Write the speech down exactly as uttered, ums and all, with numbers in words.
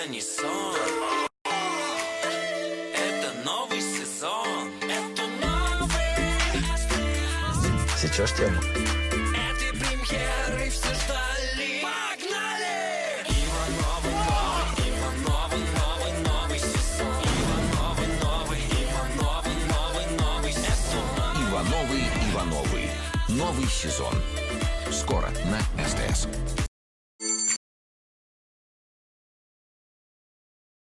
не сон. Это новый сезон. Это новый СТС. Сечешь тему? Этой премьеры все ждали. Погнали! Ивановы новый, Ивановы новый, новый сезон. Ивановы новый, Ивановы новый, новый сезон. Ивановы Ивановы. Новый сезон. Скоро на СТС.